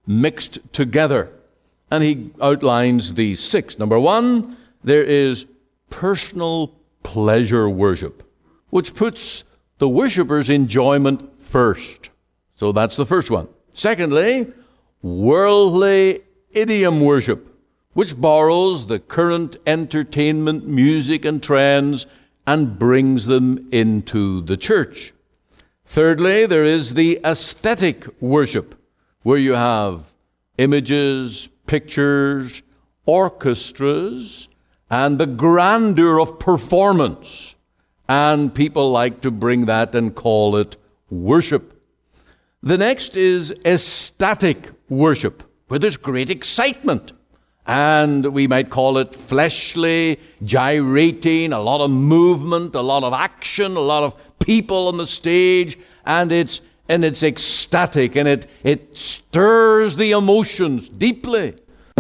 mixed together. And he outlines these 6. Number 1, there is personal pleasure worship, which puts the worshiper's enjoyment first. So that's the first one. Secondly, worldly idiom worship, which borrows the current entertainment, music, and trends and brings them into the church. Thirdly, there is the aesthetic worship, where you have images, pictures, orchestras, and the grandeur of performance. And people like to bring that and call it worship. The next is ecstatic worship, where there's great excitement. And we might call it fleshly, gyrating, a lot of movement, a lot of action, a lot of people on the stage, and it's ecstatic, and it stirs the emotions deeply.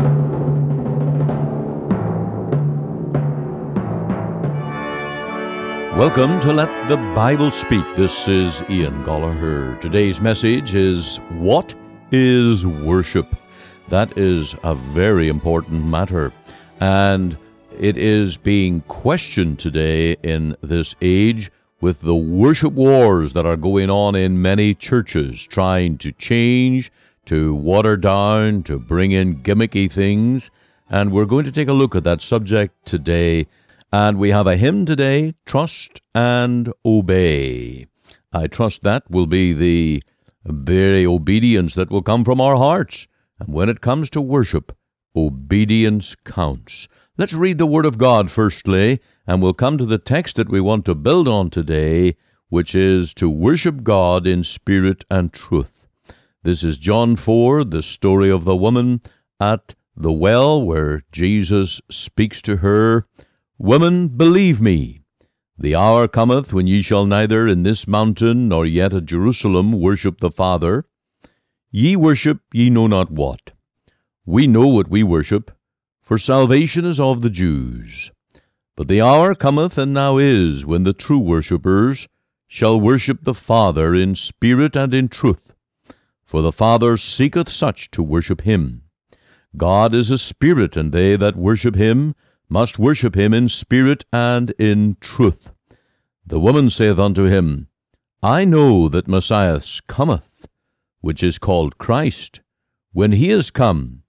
Welcome to Let the Bible Speak. This is Ian Gollaher. Today's message is, what is worship? That is a very important matter, and it is being questioned today in this age with the worship wars that are going on in many churches, trying to change, to water down, to bring in gimmicky things. And we're going to take a look at that subject today. And we have a hymn today, Trust and Obey. I trust that will be the very obedience that will come from our hearts. And when it comes to worship, obedience counts. Let's read the Word of God firstly, and we'll come to the text that we want to build on today, which is to worship God in spirit and truth. This is John 4, the story of the woman at the well, where Jesus speaks to her, "Woman, believe me, the hour cometh when ye shall neither in this mountain nor yet at Jerusalem worship the Father. Ye worship ye know not what. We know what we worship, for salvation is of the Jews. But the hour cometh, and now is, when the true worshippers shall worship the Father in spirit and in truth. For the Father seeketh such to worship him. God is a spirit, and they that worship him must worship him in spirit and in truth. The woman saith unto him, I know that Messiah cometh, which is called Christ. When he is come,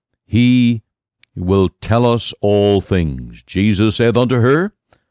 he will tell us all things. Jesus saith unto her,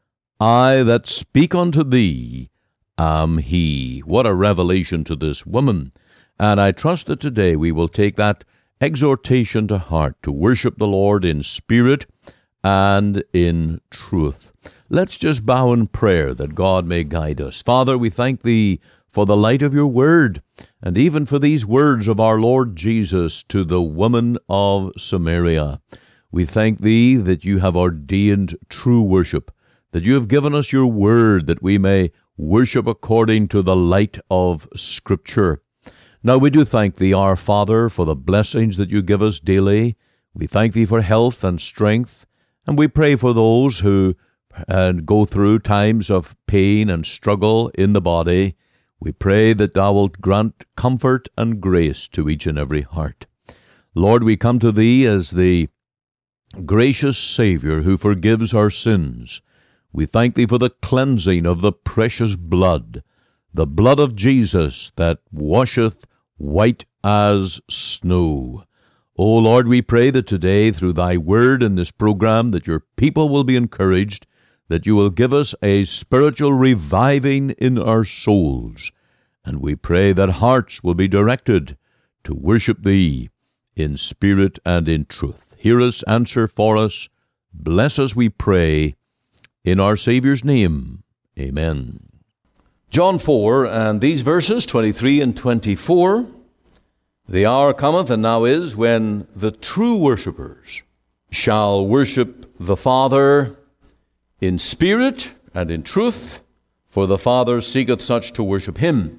I that speak unto thee am he." What a revelation to this woman. And I trust that today we will take that exhortation to heart, to worship the Lord in spirit and in truth. Let's just bow in prayer that God may guide us. Father, we thank thee for the light of your word, and even for these words of our Lord Jesus to the woman of Samaria. We thank thee that you have ordained true worship, that you have given us your word that we may worship according to the light of Scripture. Now we do thank thee, our Father, for the blessings that you give us daily. We thank thee for health and strength, and we pray for those who go through times of pain and struggle in the body. We pray that thou wilt grant comfort and grace to each and every heart. Lord, we come to thee as the gracious Savior who forgives our sins. We thank thee for the cleansing of the precious blood, the blood of Jesus that washeth white as snow. O Lord, we pray that today, through thy word in this program, that your people will be encouraged, that you will give us a spiritual reviving in our souls. And we pray that hearts will be directed to worship thee in spirit and in truth. Hear us, answer for us. Bless us, we pray, in our Savior's name. Amen. John 4, and these verses, 23 and 24, "The hour cometh, and now is, when the true worshippers shall worship the Father in spirit and in truth, for the Father seeketh such to worship him.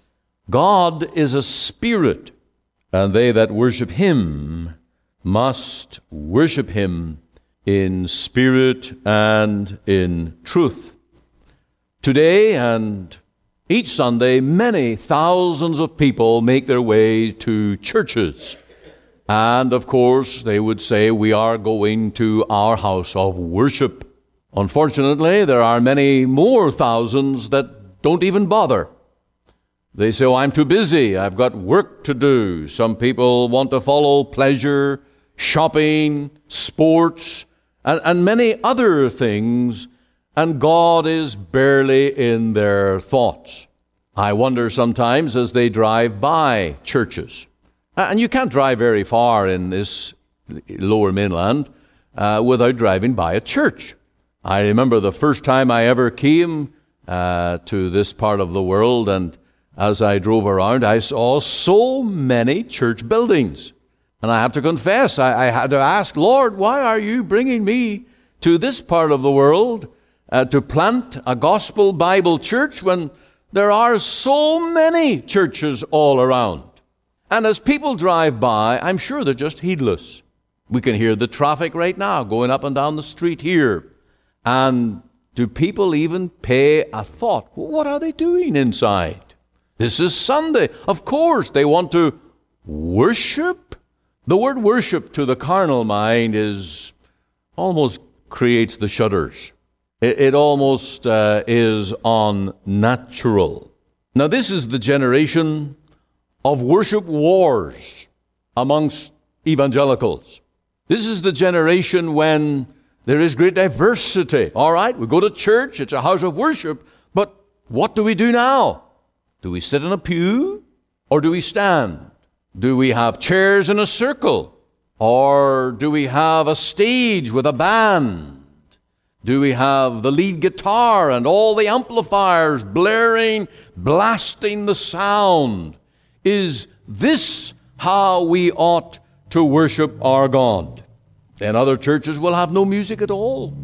God is a spirit, and they that worship him must worship him in spirit and in truth." Today and each Sunday, many thousands of people make their way to churches. And of course, they would say, we are going to our house of worship. Unfortunately, there are many more thousands that don't even bother. They say, oh, I'm too busy. I've got work to do. Some people want to follow pleasure, shopping, sports, and many other things, and God is barely in their thoughts. I wonder sometimes as they drive by churches, and you can't drive very far in this lower mainland without driving by a church. I remember the first time I ever came to this part of the world, and as I drove around, I saw so many church buildings. And I have to confess, I had to ask, Lord, why are you bringing me to this part of the world to plant a gospel Bible church when there are so many churches all around? And as people drive by, I'm sure they're just heedless. We can hear the traffic right now going up and down the street here. And do people even pay a thought? What are they doing inside? This is Sunday. Of course, they want to worship. The word worship to the carnal mind almost creates the shudders. It almost is unnatural. Now, this is the generation of worship wars amongst evangelicals. This is the generation when there is great diversity. All right, we go to church, it's a house of worship, but what do we do now? Do we sit in a pew or do we stand? Do we have chairs in a circle or do we have a stage with a band? Do we have the lead guitar and all the amplifiers blaring, blasting the sound? Is this how we ought to worship our God? Then other churches will have no music at all.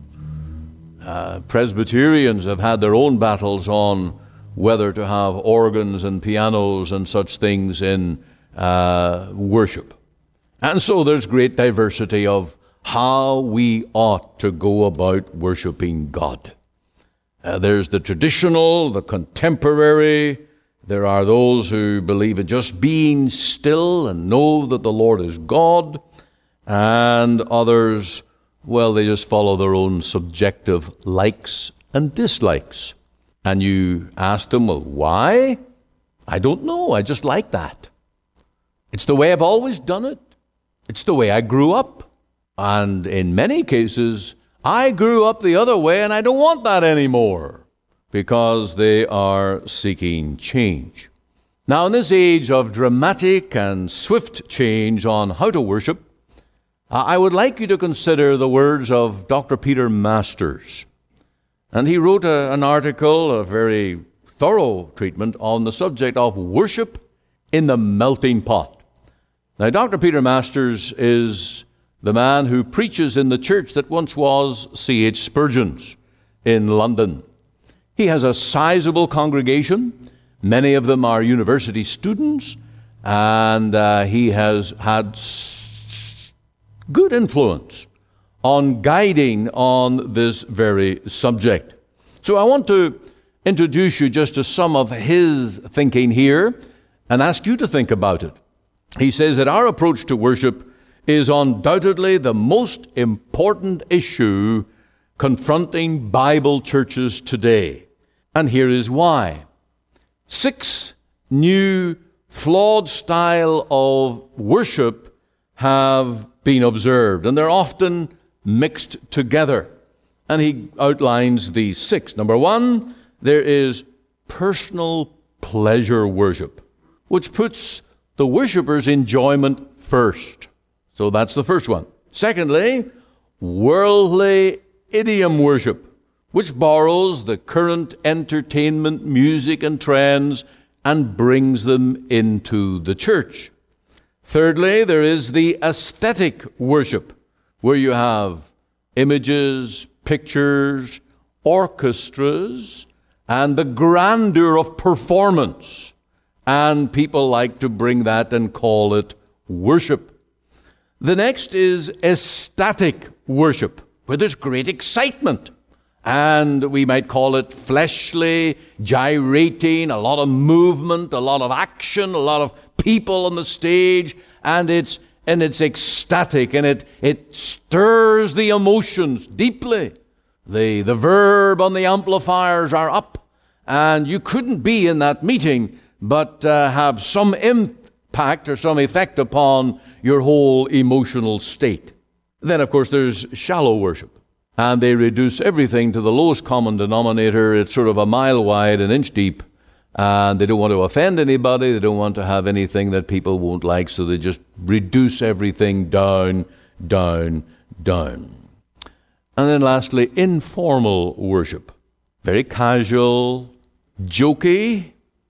Presbyterians have had their own battles on whether to have organs and pianos and such things in worship. And so there's great diversity of how we ought to go about worshiping God. There's the traditional, the contemporary. There are those who believe in just being still and know that the Lord is God. And others, well, they just follow their own subjective likes and dislikes. And you ask them, well, why? I don't know. I just like that. It's the way I've always done it. It's the way I grew up. And in many cases, I grew up the other way and I don't want that anymore because they are seeking change. Now, in this age of dramatic and swift change on how to worship, I would like you to consider the words of Dr. Peter Masters. And he wrote an article, a very thorough treatment on the subject of worship in the melting pot. Now, Dr. Peter Masters is the man who preaches in the church that once was C.H. Spurgeon's in London. He has a sizable congregation. Many of them are university students, and he has had good influence on guiding on this very subject. So I want to introduce you just to some of his thinking here and ask you to think about it. He says that our approach to worship is undoubtedly the most important issue confronting Bible churches today. And here is why. 6 new flawed style of worship have been observed, and they're often mixed together. And he outlines these 6. Number 1, there is personal pleasure worship, which puts the worshiper's enjoyment first. So that's the first one. Secondly, worldly idiom worship, which borrows the current entertainment, music, and trends and brings them into the church. Thirdly, there is the aesthetic worship, where you have images, pictures, orchestras, and the grandeur of performance. And people like to bring that and call it worship. The next is ecstatic worship, where there's great excitement. And we might call it fleshly, gyrating, a lot of movement, a lot of action, a lot of people on the stage, and it's and it's ecstatic, and it stirs the emotions deeply. The verb on the amplifiers are up, and you couldn't be in that meeting but have some impact or some effect upon your whole emotional state. Then, of course, there's shallow worship, and they reduce everything to the lowest common denominator. It's sort of a mile wide, an inch deep, and they don't want to offend anybody. They don't want to have anything that people won't like, so they just reduce everything down, down, down. And then lastly, informal worship. Very casual, jokey,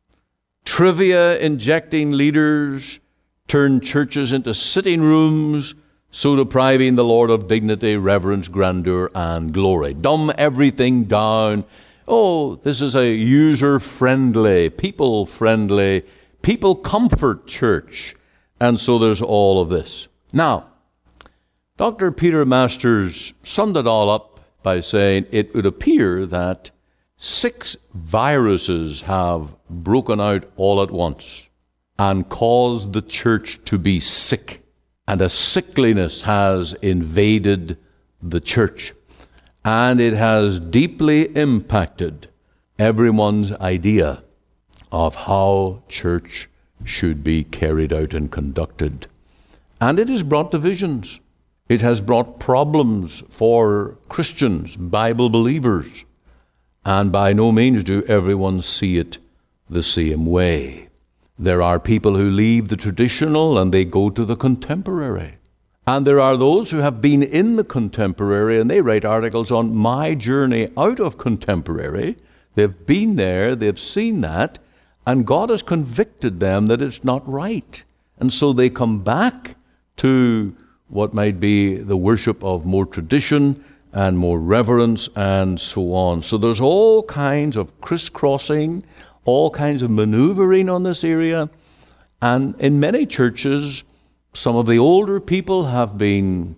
trivia injecting leaders turn churches into sitting rooms, so depriving the Lord of dignity, reverence, grandeur, and glory. Dumb everything down. Oh, this is a user-friendly, people-friendly, people-comfort church. And so there's all of this. Now, Dr. Peter Masters summed it all up by saying it would appear that 6 viruses have broken out all at once and caused the church to be sick. And a sickliness has invaded the church. And it has deeply impacted everyone's idea of how church should be carried out and conducted. And it has brought divisions. It has brought problems for Christians, Bible believers. And by no means do everyone see it the same way. There are people who leave the traditional and they go to the contemporary. And there are those who have been in the contemporary and they write articles on my journey out of contemporary. They've been there, they've seen that, and God has convicted them that it's not right. And so they come back to what might be the worship of more tradition and more reverence and so on. So there's all kinds of crisscrossing, all kinds of maneuvering on this area. And in many churches, some of the older people have been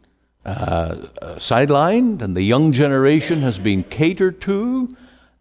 sidelined, and the young generation has been catered to,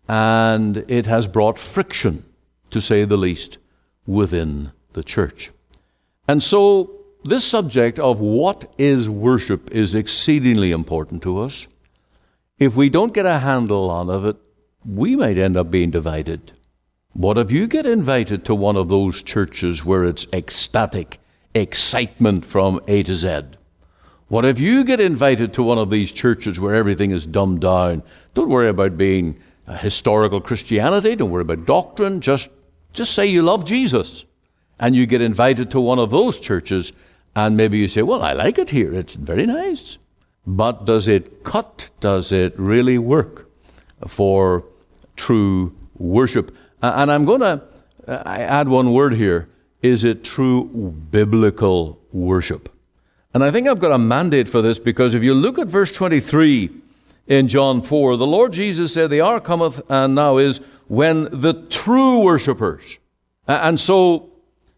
and it has brought friction, to say the least, within the church. And so this subject of what is worship is exceedingly important to us. If we don't get a handle on it, we might end up being divided. What if you get invited to one of those churches where it's ecstatic excitement from A to Z? What if you get invited to one of these churches where everything is dumbed down? Don't worry about being historical Christianity. Don't worry about doctrine. Just say you love Jesus. And you get invited to one of those churches, and maybe you say, well, I like it here. It's very nice. But does it cut? Does it really work for true worship? And I'm going to add one word here. Is it true biblical worship? And I think I've got a mandate for this, because if you look at verse 23 in John 4, the Lord Jesus said, the hour cometh and now is when the true worshipers. And so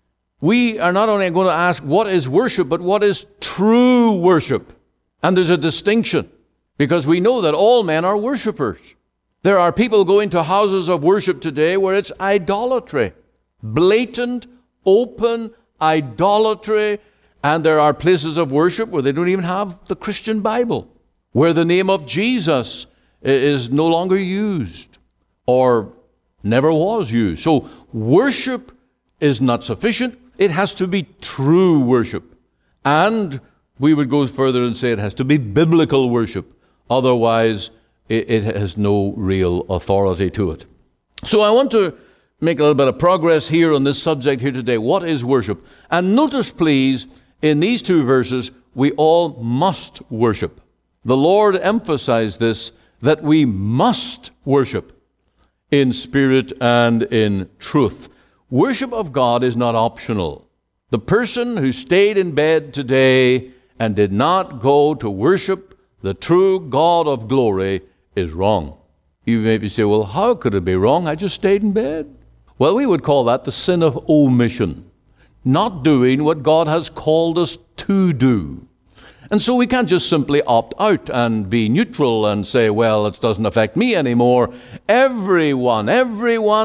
we are not only going to ask what is worship, but what is true worship? And there's a distinction, because we know that all men are worshipers. There are people going to houses of worship today where it's idolatry, blatant, open idolatry. And there are places of worship where they don't even have the Christian Bible, where the name of Jesus is no longer used or never was used. So worship is not sufficient. It has to be true worship. And we would go further and say it has to be biblical worship. Otherwise, it has no real authority to it. So I want to make a little bit of progress here on this subject here today. What is worship? And notice, please, in these 2 verses, we all must worship. The Lord emphasized this, that we must worship in spirit and in truth. Worship of God is not optional. The person who stayed in bed today and did not go to worship the true God of glory is wrong. You maybe say, well, how could it be wrong? I just stayed in bed. Well, we would call that the sin of omission, not doing what God has called us to do. And so we can't just simply opt out and be neutral and say, well, it doesn't affect me anymore. Everyone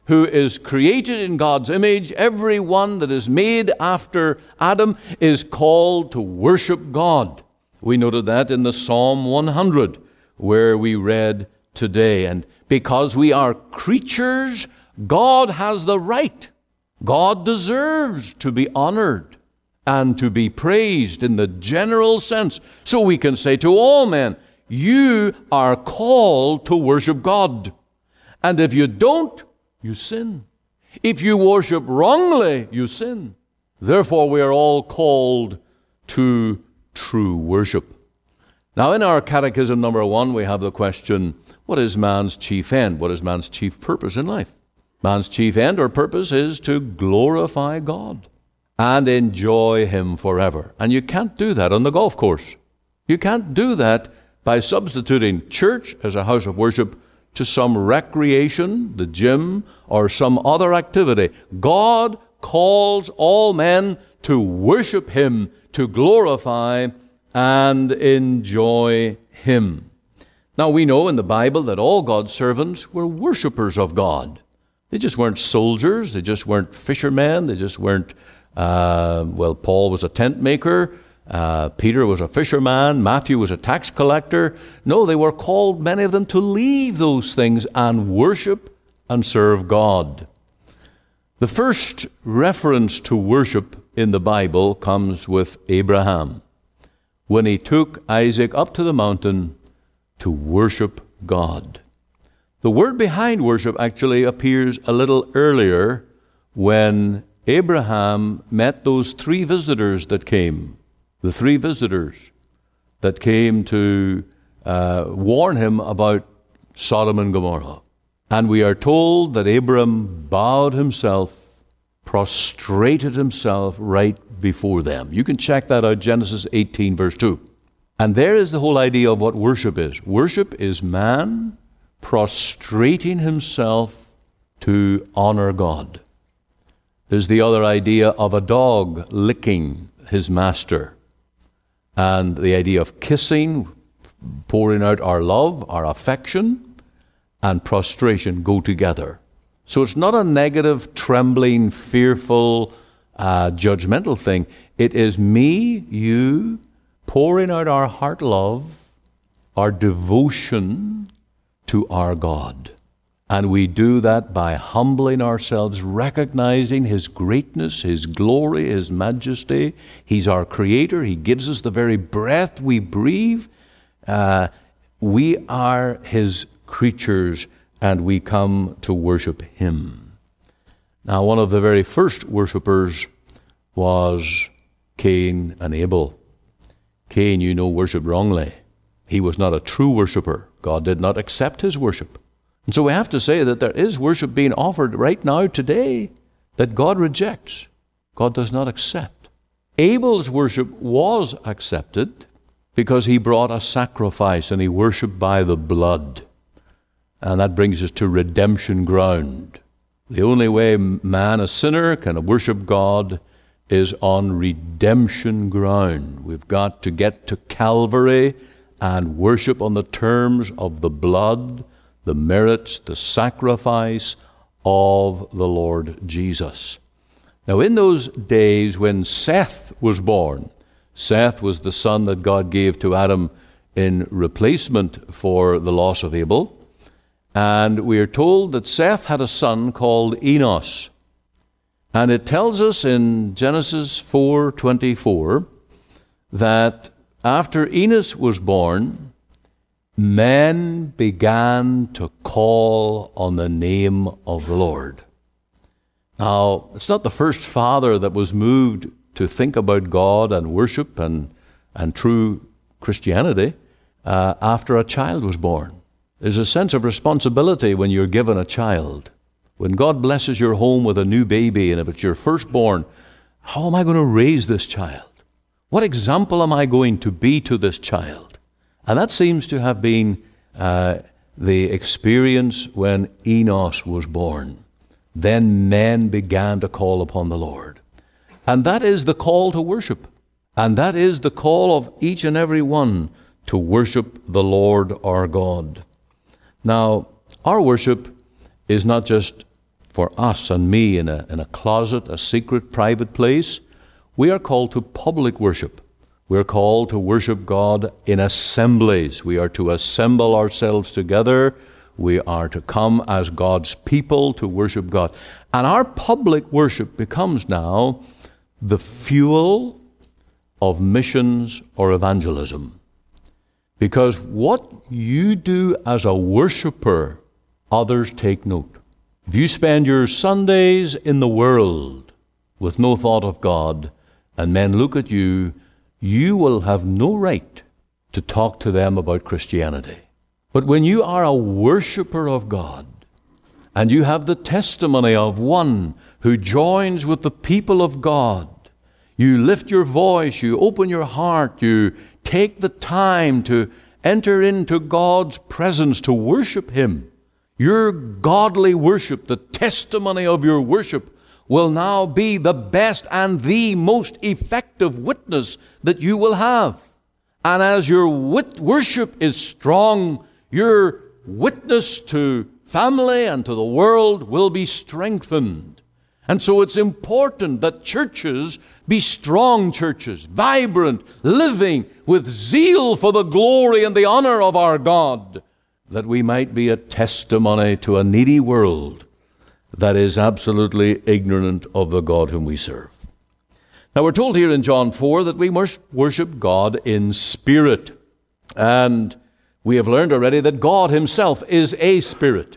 who is created in God's image, everyone that is made after Adam, is called to worship God. We noted that in the Psalm 100, where we read today. And because we are creatures, God has the right. God deserves to be honored and to be praised in the general sense. So we can say to all men, you are called to worship God. And if you don't, you sin. If you worship wrongly, you sin. Therefore, we are all called to true worship. Now, in our Catechism number 1, we have the question, what is man's chief end? What is man's chief purpose in life? Man's chief end or purpose is to glorify God and enjoy Him forever. And you can't do that on the golf course. You can't do that by substituting church as a house of worship to some recreation, the gym, or some other activity. God calls all men to worship Him, to glorify and enjoy Him. Now, we know in the Bible that all God's servants were worshipers of God. They just weren't soldiers. They just weren't fishermen. They just weren't, Paul was a tent maker. Peter was a fisherman. Matthew was a tax collector. No, they were called, many of them, to leave those things and worship and serve God. The first reference to worship in the Bible comes with Abraham, when he took Isaac up to the mountain to worship God. The word behind worship actually appears a little earlier when Abraham met those three visitors that came. The three visitors that came to warn him about Sodom and Gomorrah. And we are told that Abram bowed himself, prostrated himself right before them. You can check that out, Genesis 18, verse 2. And there is the whole idea of what worship is. Worship is man prostrating himself to honor God. There's the other idea of a dog licking his master. And the idea of kissing, pouring out our love, our affection, and prostration go together. So it's not a negative, trembling, fearful, judgmental thing. It is me, you, pouring out our heart love, our devotion to our God. And we do that by humbling ourselves, recognizing His greatness, His glory, His majesty. He's our Creator. He gives us the very breath we breathe. We are His creatures, and we come to worship Him. Now, one of the very first worshipers was Cain and Abel. Cain, you know, worshiped wrongly. He was not a true worshiper. God did not accept his worship. And so we have to say that there is worship being offered right now, today, that God rejects. God does not accept. Abel's worship was accepted because he brought a sacrifice and he worshiped by the blood. And that brings us to redemption ground. The only way man, a sinner, can worship God is on redemption ground. We've got to get to Calvary and worship on the terms of the blood, the merits, the sacrifice of the Lord Jesus. Now, in those days when Seth was born, Seth was the son that God gave to Adam in replacement for the loss of Abel. And we are told that Seth had a son called Enos. And it tells us in Genesis 4:24 that after Enos was born, men began to call on the name of the Lord. Now, it's not the first father that was moved to think about God and worship and true Christianity after a child was born. There's a sense of responsibility when you're given a child. When God blesses your home with a new baby, and if it's your firstborn, how am I going to raise this child? What example am I going to be to this child? And that seems to have been the experience when Enos was born. Then men began to call upon the Lord. And that is the call to worship. And that is the call of each and every one to worship the Lord our God. Now, our worship is not just for us and me in a closet, a secret, private place. We are called to public worship. We are called to worship God in assemblies. We are to assemble ourselves together. We are to come as God's people to worship God. And our public worship becomes now the fuel of missions or evangelism. Because what you do as a worshiper, others take note. If you spend your Sundays in the world with no thought of God, and men look at you, you will have no right to talk to them about Christianity. But when you are a worshiper of God, and you have the testimony of one who joins with the people of God, you lift your voice, you open your heart, you take the time to enter into God's presence to worship Him. Your godly worship, the testimony of your worship, will now be the best and the most effective witness that you will have. And as your worship is strong, your witness to family and to the world will be strengthened. And so it's important that churches be strong churches, vibrant, living with zeal for the glory and the honor of our God, that we might be a testimony to a needy world that is absolutely ignorant of the God whom we serve. Now we're told here in John 4 that we must worship God in spirit. And we have learned already that God Himself is a spirit.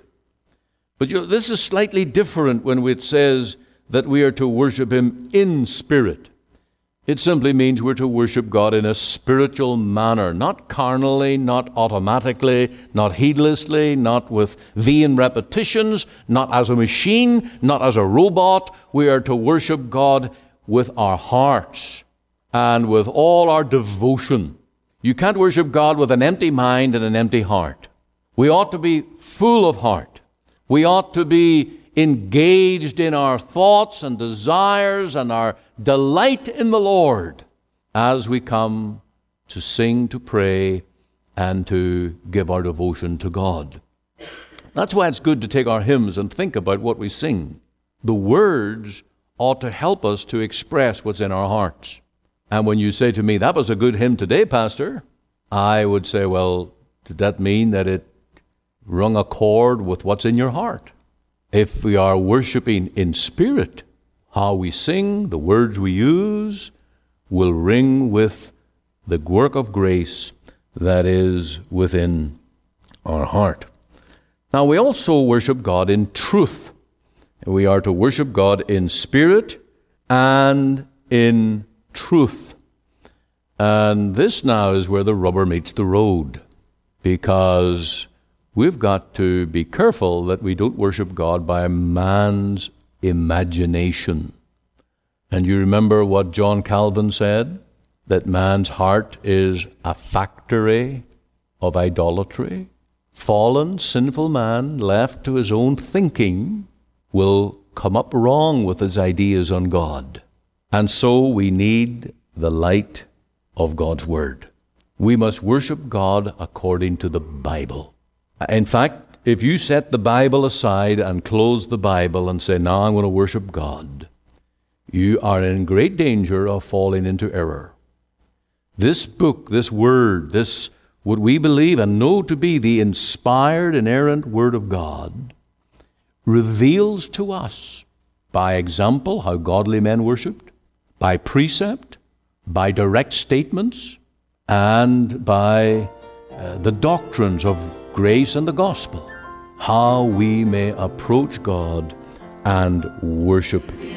But this is slightly different when it says that we are to worship Him in spirit. It simply means we're to worship God in a spiritual manner, not carnally, not automatically, not heedlessly, not with vain repetitions, not as a machine, not as a robot. We are to worship God with our hearts and with all our devotion. You can't worship God with an empty mind and an empty heart. We ought to be full of heart. We ought to be engaged in our thoughts and desires and our delight in the Lord as we come to sing, to pray, and to give our devotion to God. That's why it's good to take our hymns and think about what we sing. The words ought to help us to express what's in our hearts. And when you say to me, "That was a good hymn today, Pastor," I would say, well, did that mean that it rung a chord with what's in your heart? If we are worshiping in spirit, how we sing, the words we use, will ring with the work of grace that is within our heart. Now, we also worship God in truth. We are to worship God in spirit and in truth. And this now is where the rubber meets the road, because we've got to be careful that we don't worship God by man's imagination. And you remember what John Calvin said? That man's heart is a factory of idolatry. Fallen, sinful man, left to his own thinking, will come up wrong with his ideas on God. And so we need the light of God's Word. We must worship God according to the Bible. In fact, if you set the Bible aside and close the Bible and say, "Now I'm going to worship God," you are in great danger of falling into error. This book, this Word, this what we believe and know to be the inspired, inerrant Word of God, reveals to us by example how godly men worshipped, by precept, by direct statements, and by the doctrines of grace and the gospel, how we may approach God and worship Him.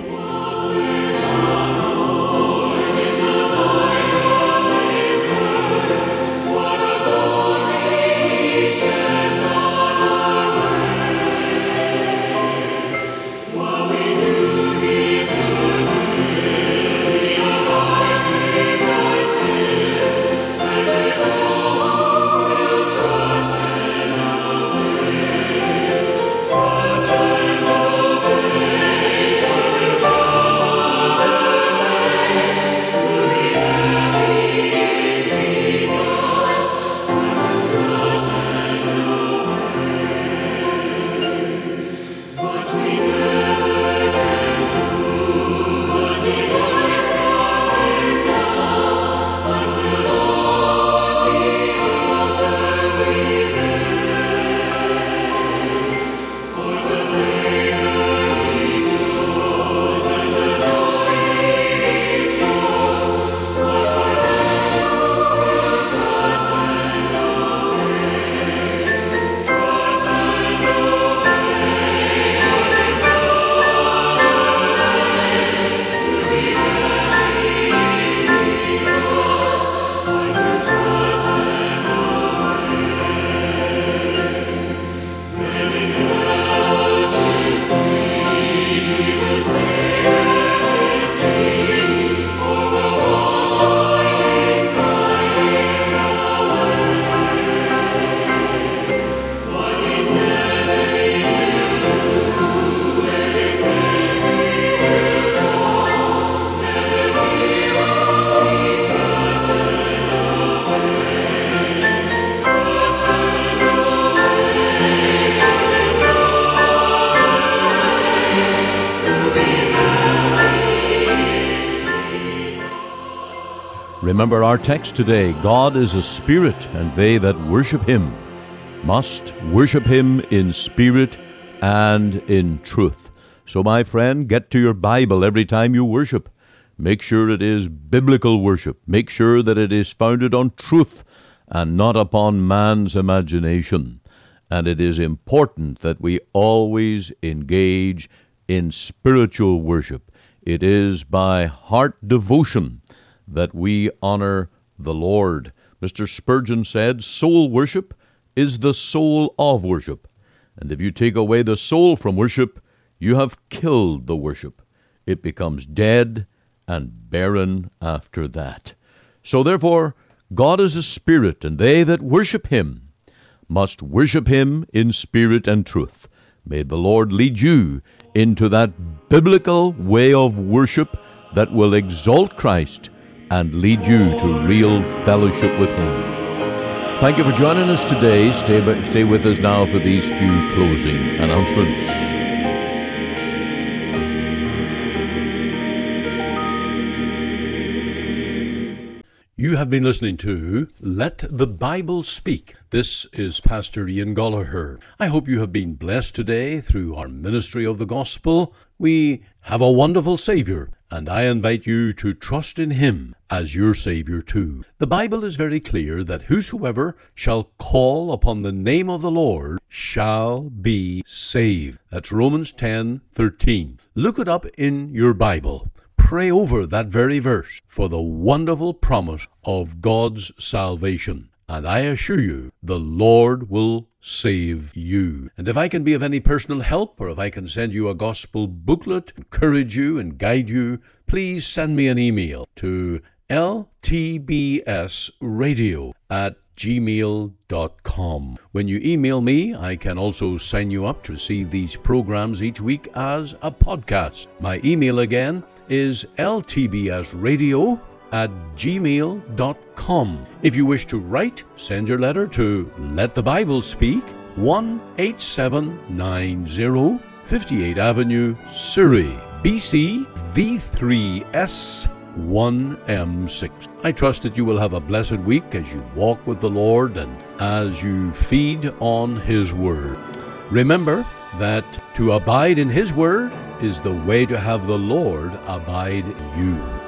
Remember our text today, God is a spirit, and they that worship him must worship him in spirit and in truth. So my friend, get to your Bible every time you worship. Make sure it is biblical worship. Make sure that it is founded on truth and not upon man's imagination. And it is important that we always engage in spiritual worship. It is by heart devotion that we honor the Lord. Mr. Spurgeon said, soul worship is the soul of worship. And if you take away the soul from worship, you have killed the worship. It becomes dead and barren after that. So therefore, God is a spirit, and they that worship him must worship him in spirit and truth. May the Lord lead you into that biblical way of worship that will exalt Christ and lead you to real fellowship with him. Thank you for joining us today. Stay with us now for these few closing announcements. You have been listening to Let the Bible Speak. This is Pastor Ian Gollaher. I hope you have been blessed today through our ministry of the gospel. We have a wonderful Savior, and I invite you to trust in him as your Savior too. The Bible is very clear that whosoever shall call upon the name of the Lord shall be saved. That's Romans 10:13. Look it up in your Bible. Pray over that very verse for the wonderful promise of God's salvation. And I assure you, the Lord will save you. And if I can be of any personal help, or if I can send you a gospel booklet, encourage you and guide you, please send me an email to ltbsradio@gmail.com. When you email me, I can also sign you up to receive these programs each week as a podcast. My email again is ltbsradio@gmail.com. If you wish to write, send your letter to Let the Bible Speak, 18790 58th Avenue, Surrey, BC, V3S 1M6. I trust that you will have a blessed week as you walk with the Lord and as you feed on his word. Remember that to abide in his word is the way to have the Lord abide in you.